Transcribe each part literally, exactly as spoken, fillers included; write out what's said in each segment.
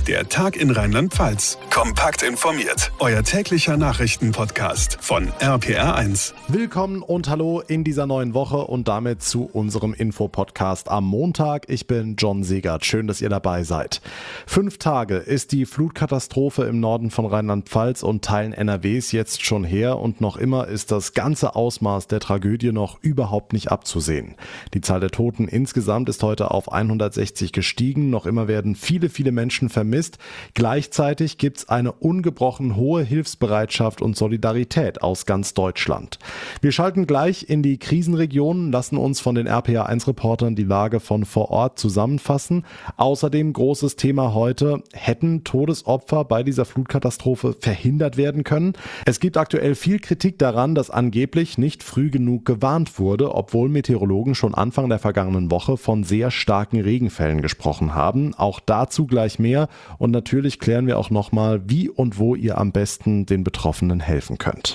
Der Tag in Rheinland-Pfalz. Kompakt informiert. Euer täglicher Nachrichtenpodcast von R P R eins. Willkommen und hallo in dieser neuen Woche und damit zu unserem Infopodcast am Montag. Ich bin John Segert. Schön, dass ihr dabei seid. Fünf Tage ist die Flutkatastrophe im Norden von Rheinland-Pfalz und Teilen N R Ws jetzt schon her und noch immer ist das ganze Ausmaß der Tragödie noch überhaupt nicht abzusehen. Die Zahl der Toten insgesamt ist heute auf hundertsechzig gestiegen. Noch immer werden viele, viele Menschen vermisst. Gleichzeitig gibt es eine ungebrochen hohe Hilfsbereitschaft und Solidarität aus ganz Deutschland. Wir schalten gleich in die Krisenregionen, lassen uns von den R P R eins Reportern die Lage von vor Ort zusammenfassen. Außerdem großes Thema heute: Hätten Todesopfer bei dieser Flutkatastrophe verhindert werden können? Es gibt aktuell viel Kritik daran, dass angeblich nicht früh genug gewarnt wurde, obwohl Meteorologen schon Anfang der vergangenen Woche von sehr starken Regenfällen gesprochen haben. Auch dazu gleich mehr. Und natürlich klären wir auch nochmal, wie und wo ihr am besten den Betroffenen helfen könnt.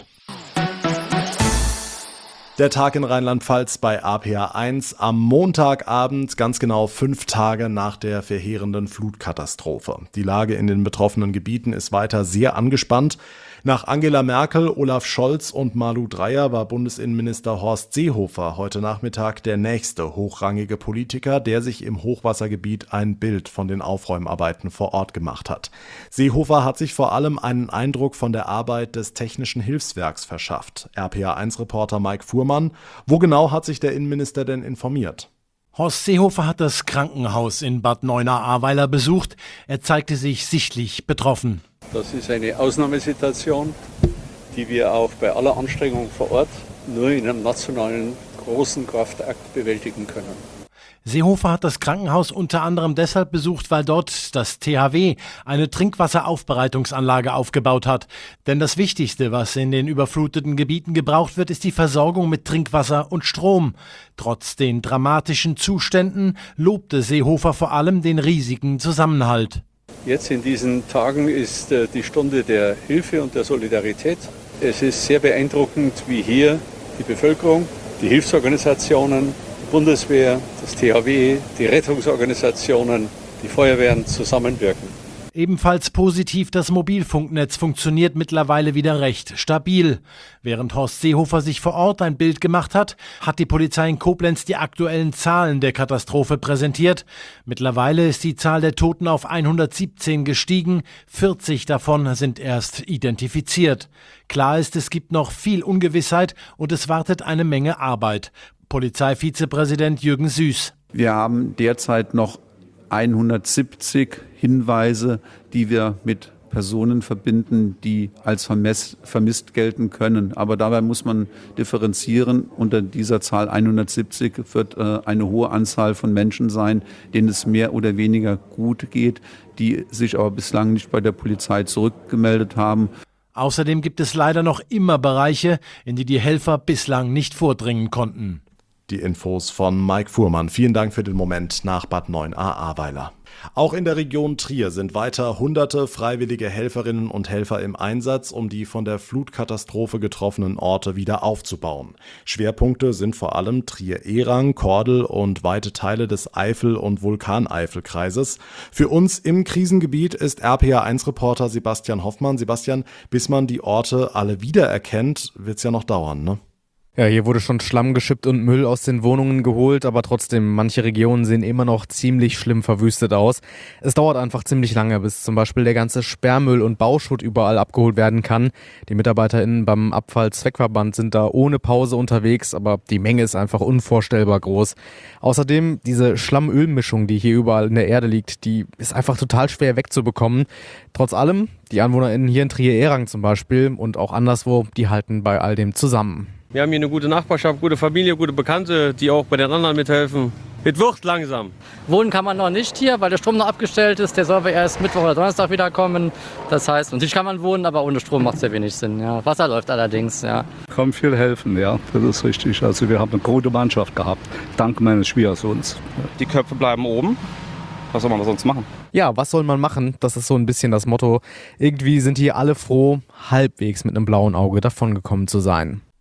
Der Tag in Rheinland-Pfalz bei R P R eins am Montagabend, ganz genau fünf Tage nach der verheerenden Flutkatastrophe. Die Lage in den betroffenen Gebieten ist weiter sehr angespannt. Nach Angela Merkel, Olaf Scholz und Malu Dreyer war Bundesinnenminister Horst Seehofer heute Nachmittag der nächste hochrangige Politiker, der sich im Hochwassergebiet ein Bild von den Aufräumarbeiten vor Ort gemacht hat. Seehofer hat sich vor allem einen Eindruck von der Arbeit des Technischen Hilfswerks verschafft. R P R eins Reporter Mike Fuhrmann, wo genau hat sich der Innenminister denn informiert? Horst Seehofer hat das Krankenhaus in Bad Neuenahr-Ahrweiler besucht. Er zeigte sich sichtlich betroffen. Das ist eine Ausnahmesituation, die wir auch bei aller Anstrengung vor Ort nur in einem nationalen großen Kraftakt bewältigen können. Seehofer hat das Krankenhaus unter anderem deshalb besucht, weil dort das T H W eine Trinkwasseraufbereitungsanlage aufgebaut hat. Denn das Wichtigste, was in den überfluteten Gebieten gebraucht wird, ist die Versorgung mit Trinkwasser und Strom. Trotz den dramatischen Zuständen lobte Seehofer vor allem den riesigen Zusammenhalt. Jetzt in diesen Tagen ist äh, die Stunde der Hilfe und der Solidarität. Es ist sehr beeindruckend, wie hier die Bevölkerung, die Hilfsorganisationen, die Bundeswehr, das T H W, die Rettungsorganisationen, die Feuerwehren zusammenwirken. Ebenfalls positiv, das Mobilfunknetz funktioniert mittlerweile wieder recht stabil. Während Horst Seehofer sich vor Ort ein Bild gemacht hat, hat die Polizei in Koblenz die aktuellen Zahlen der Katastrophe präsentiert. Mittlerweile ist die Zahl der Toten auf hundertsiebzehn gestiegen, vierzig davon sind erst identifiziert. Klar ist, es gibt noch viel Ungewissheit und es wartet eine Menge Arbeit. Polizeivizepräsident Jürgen Süß. Wir haben derzeit noch hundertsiebzig Hinweise, die wir mit Personen verbinden, die als vermisst, vermisst gelten können. Aber dabei muss man differenzieren. Unter dieser Zahl hundertsiebzig wird äh, eine hohe Anzahl von Menschen sein, denen es mehr oder weniger gut geht, die sich aber bislang nicht bei der Polizei zurückgemeldet haben. Außerdem gibt es leider noch immer Bereiche, in die die Helfer bislang nicht vordringen konnten. Die Infos von Mike Fuhrmann. Vielen Dank für den Moment nach Bad Neuenahr-Ahrweiler. Auch in der Region Trier sind weiter hunderte freiwillige Helferinnen und Helfer im Einsatz, um die von der Flutkatastrophe getroffenen Orte wieder aufzubauen. Schwerpunkte sind vor allem Trier-Ehrang, Kordel und weite Teile des Eifel- und Vulkaneifelkreises. Für uns im Krisengebiet ist R P R eins Reporter Sebastian Hoffmann. Sebastian, bis man die Orte alle wiedererkennt, wird es ja noch dauern, ne? Ja, hier wurde schon Schlamm geschippt und Müll aus den Wohnungen geholt, aber trotzdem, manche Regionen sehen immer noch ziemlich schlimm verwüstet aus. Es dauert einfach ziemlich lange, bis zum Beispiel der ganze Sperrmüll und Bauschutt überall abgeholt werden kann. Die MitarbeiterInnen beim Abfallzweckverband sind da ohne Pause unterwegs, aber die Menge ist einfach unvorstellbar groß. Außerdem, diese Schlamm-Öl-Mischung, die hier überall in der Erde liegt, die ist einfach total schwer wegzubekommen. Trotz allem, die AnwohnerInnen hier in Trier-Ehrang zum Beispiel und auch anderswo, die halten bei all dem zusammen. Wir haben hier eine gute Nachbarschaft, gute Familie, gute Bekannte, die auch bei den anderen mithelfen. Es wird langsam. Wohnen kann man noch nicht hier, weil der Strom noch abgestellt ist. Der soll aber erst Mittwoch oder Donnerstag wiederkommen. Das heißt, natürlich kann man wohnen, aber ohne Strom macht es ja wenig Sinn. Ja. Wasser läuft allerdings, ja. Kann viel helfen, ja, das ist richtig. Also wir haben eine gute Mannschaft gehabt, dank meines Schwiegersohns. Die Köpfe bleiben oben. Was soll man sonst machen? Ja, was soll man machen? Das ist so ein bisschen das Motto. Irgendwie sind hier alle froh, halbwegs mit einem blauen Auge davongekommen zu sein.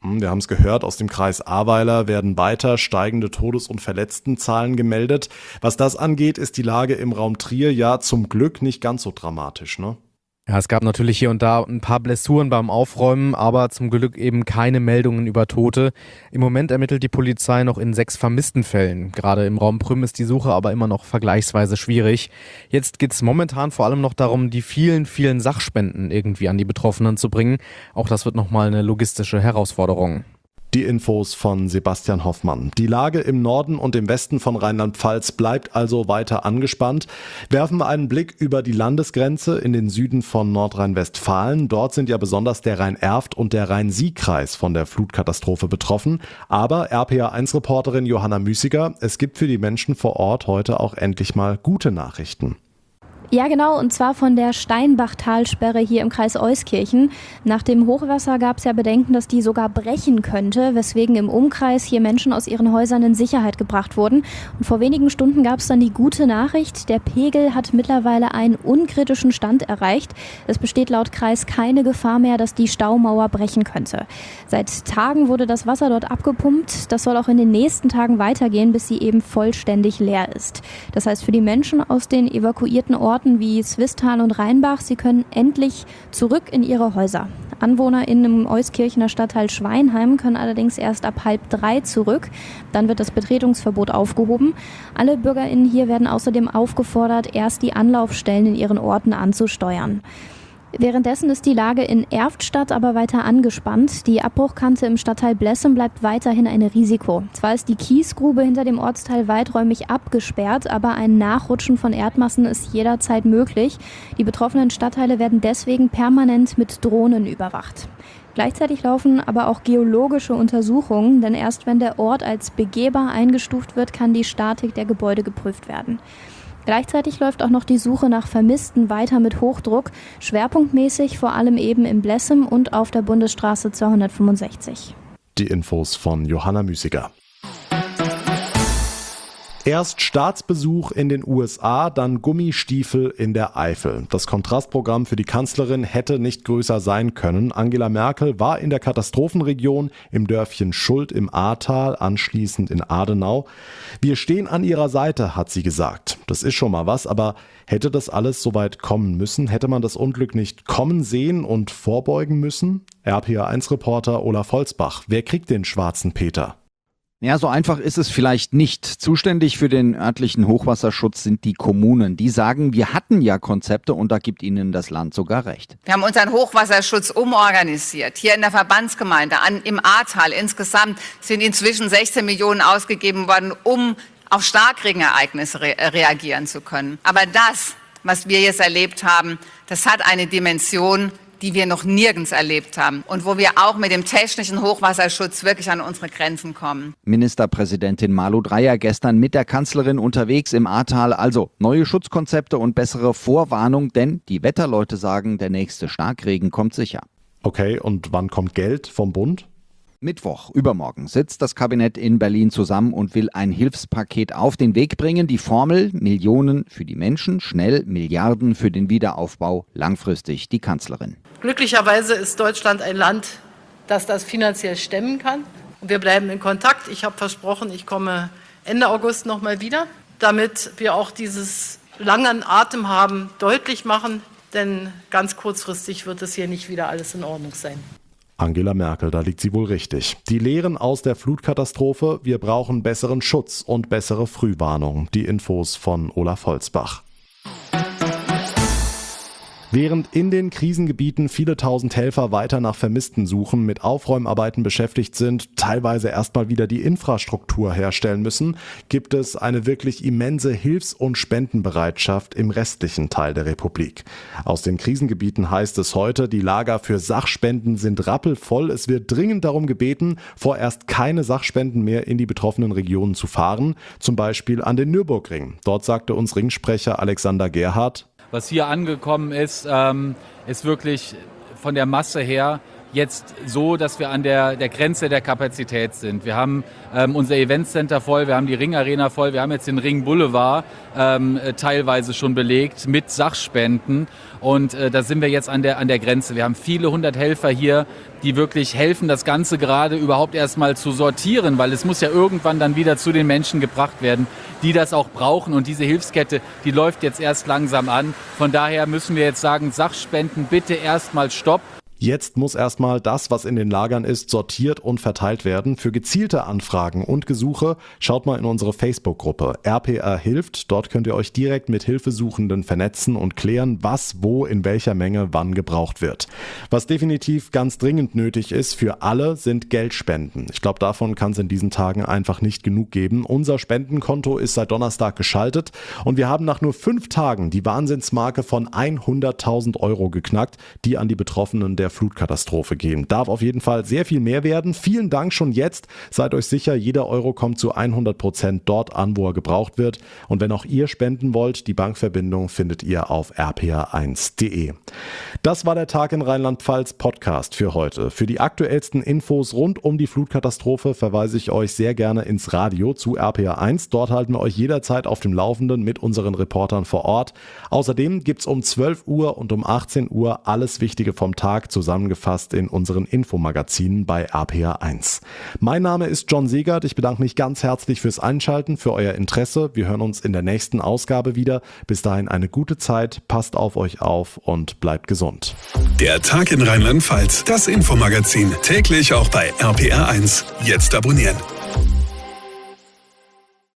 Wir haben es gehört, aus dem Kreis Ahrweiler werden weiter steigende Todes- und Verletztenzahlen gemeldet. Was das angeht, ist die Lage im Raum Trier ja zum Glück nicht ganz so dramatisch, ne? Ja, es gab natürlich hier und da ein paar Blessuren beim Aufräumen, aber zum Glück eben keine Meldungen über Tote. Im Moment ermittelt die Polizei noch in sechs vermissten Fällen. Gerade im Raum Prüm ist die Suche aber immer noch vergleichsweise schwierig. Jetzt geht es momentan vor allem noch darum, die vielen, vielen Sachspenden irgendwie an die Betroffenen zu bringen. Auch das wird nochmal eine logistische Herausforderung. Die Infos von Sebastian Hoffmann. Die Lage im Norden und im Westen von Rheinland-Pfalz bleibt also weiter angespannt. Werfen wir einen Blick über die Landesgrenze in den Süden von Nordrhein-Westfalen. Dort sind ja besonders der Rhein-Erft und der Rhein-Sieg-Kreis von der Flutkatastrophe betroffen. Aber R P A eins Reporterin Johanna Müßiger, es gibt für die Menschen vor Ort heute auch endlich mal gute Nachrichten. Ja, genau, und zwar von der Steinbachtalsperre hier im Kreis Euskirchen. Nach dem Hochwasser gab es ja Bedenken, dass die sogar brechen könnte, weswegen im Umkreis hier Menschen aus ihren Häusern in Sicherheit gebracht wurden. Und vor wenigen Stunden gab es dann die gute Nachricht, der Pegel hat mittlerweile einen unkritischen Stand erreicht. Es besteht laut Kreis keine Gefahr mehr, dass die Staumauer brechen könnte. Seit Tagen wurde das Wasser dort abgepumpt. Das soll auch in den nächsten Tagen weitergehen, bis sie eben vollständig leer ist. Das heißt, für die Menschen aus den evakuierten Orten wie Swisttal und Rheinbach, sie können endlich zurück in ihre Häuser. AnwohnerInnen im Euskirchener Stadtteil Schweinheim können allerdings erst ab halb drei zurück. Dann wird das Betretungsverbot aufgehoben. Alle BürgerInnen hier werden außerdem aufgefordert, erst die Anlaufstellen in ihren Orten anzusteuern. Währenddessen ist die Lage in Erftstadt aber weiter angespannt. Die Abbruchkante im Stadtteil Blessem bleibt weiterhin ein Risiko. Zwar ist die Kiesgrube hinter dem Ortsteil weiträumig abgesperrt, aber ein Nachrutschen von Erdmassen ist jederzeit möglich. Die betroffenen Stadtteile werden deswegen permanent mit Drohnen überwacht. Gleichzeitig laufen aber auch geologische Untersuchungen, denn erst wenn der Ort als begehbar eingestuft wird, kann die Statik der Gebäude geprüft werden. Gleichzeitig läuft auch noch die Suche nach Vermissten weiter mit Hochdruck, schwerpunktmäßig vor allem eben in Blessem und auf der Bundesstraße zweihundertfünfundsechzig. Die Infos von Johanna Müßiger. Erst Staatsbesuch in den U S A, dann Gummistiefel in der Eifel. Das Kontrastprogramm für die Kanzlerin hätte nicht größer sein können. Angela Merkel war in der Katastrophenregion im Dörfchen Schuld im Ahrtal, anschließend in Adenau. Wir stehen an ihrer Seite, hat sie gesagt. Das ist schon mal was, aber hätte das alles so weit kommen müssen? Hätte man das Unglück nicht kommen sehen und vorbeugen müssen? R P A eins Reporter Olaf Holzbach. Wer kriegt den schwarzen Peter? Ja, so einfach ist es vielleicht nicht. Zuständig für den örtlichen Hochwasserschutz sind die Kommunen. Die sagen, wir hatten ja Konzepte und da gibt ihnen das Land sogar recht. Wir haben unseren Hochwasserschutz umorganisiert. Hier in der Verbandsgemeinde, an, im Ahrtal insgesamt sind inzwischen sechzehn Millionen ausgegeben worden, um auf Starkregenereignisse re- reagieren zu können. Aber das, was wir jetzt erlebt haben, das hat eine Dimension, die wir noch nirgends erlebt haben und wo wir auch mit dem technischen Hochwasserschutz wirklich an unsere Grenzen kommen. Ministerpräsidentin Malu Dreyer gestern mit der Kanzlerin unterwegs im Ahrtal. Also neue Schutzkonzepte und bessere Vorwarnung, denn die Wetterleute sagen, der nächste Starkregen kommt sicher. Okay, und wann kommt Geld vom Bund? Mittwoch, übermorgen, sitzt das Kabinett in Berlin zusammen und will ein Hilfspaket auf den Weg bringen. Die Formel: Millionen für die Menschen, schnell Milliarden für den Wiederaufbau, langfristig die Kanzlerin. Glücklicherweise ist Deutschland ein Land, das das finanziell stemmen kann. Und wir bleiben in Kontakt. Ich habe versprochen, ich komme Ende August noch mal wieder, damit wir auch dieses langen Atem haben, deutlich machen. Denn ganz kurzfristig wird es hier nicht wieder alles in Ordnung sein. Angela Merkel, da liegt sie wohl richtig. Die Lehren aus der Flutkatastrophe: Wir brauchen besseren Schutz und bessere Frühwarnung. Die Infos von Olaf Holzbach. Während in den Krisengebieten viele tausend Helfer weiter nach Vermissten suchen, mit Aufräumarbeiten beschäftigt sind, teilweise erstmal wieder die Infrastruktur herstellen müssen, gibt es eine wirklich immense Hilfs- und Spendenbereitschaft im restlichen Teil der Republik. Aus den Krisengebieten heißt es heute, die Lager für Sachspenden sind rappelvoll. Es wird dringend darum gebeten, vorerst keine Sachspenden mehr in die betroffenen Regionen zu fahren, zum Beispiel an den Nürburgring. Dort sagte uns Ringsprecher Alexander Gerhardt: Was hier angekommen ist, ähm, ist wirklich von der Masse her jetzt so, dass wir an der, der Grenze der Kapazität sind. Wir haben ähm, unser Eventcenter voll, wir haben die Ringarena voll, wir haben jetzt den Ring Boulevard ähm, teilweise schon belegt mit Sachspenden und äh, da sind wir jetzt an der, an der Grenze. Wir haben viele hundert Helfer hier, die wirklich helfen, das Ganze gerade überhaupt erstmal zu sortieren, weil es muss ja irgendwann dann wieder zu den Menschen gebracht werden, die das auch brauchen und diese Hilfskette, die läuft jetzt erst langsam an. Von daher müssen wir jetzt sagen, Sachspenden bitte erstmal Stopp. Jetzt muss erstmal das, was in den Lagern ist, sortiert und verteilt werden. Für gezielte Anfragen und Gesuche schaut mal in unsere Facebook-Gruppe R P R hilft. Dort könnt ihr euch direkt mit Hilfesuchenden vernetzen und klären, was wo in welcher Menge wann gebraucht wird. Was definitiv ganz dringend nötig ist für alle, sind Geldspenden. Ich glaube, davon kann es in diesen Tagen einfach nicht genug geben. Unser Spendenkonto ist seit Donnerstag geschaltet und wir haben nach nur fünf Tagen die Wahnsinnsmarke von hunderttausend Euro geknackt, die an die Betroffenen der Flutkatastrophe gehen. Darf auf jeden Fall sehr viel mehr werden. Vielen Dank schon jetzt. Seid euch sicher, jeder Euro kommt zu hundert Prozent dort an, wo er gebraucht wird. Und wenn auch ihr spenden wollt, die Bankverbindung findet ihr auf r p r eins punkt d e. Das war der Tag in Rheinland-Pfalz Podcast für heute. Für die aktuellsten Infos rund um die Flutkatastrophe verweise ich euch sehr gerne ins Radio zu R P R eins. Dort halten wir euch jederzeit auf dem Laufenden mit unseren Reportern vor Ort. Außerdem gibt's um zwölf Uhr und um achtzehn Uhr alles Wichtige vom Tag zusammengefasst in unseren Infomagazinen bei R P R eins. Mein Name ist John Segert. Ich bedanke mich ganz herzlich fürs Einschalten, für euer Interesse. Wir hören uns in der nächsten Ausgabe wieder. Bis dahin eine gute Zeit. Passt auf euch auf und bleibt gesund. Der Tag in Rheinland-Pfalz, das Infomagazin, täglich auch bei R P R eins. Jetzt abonnieren.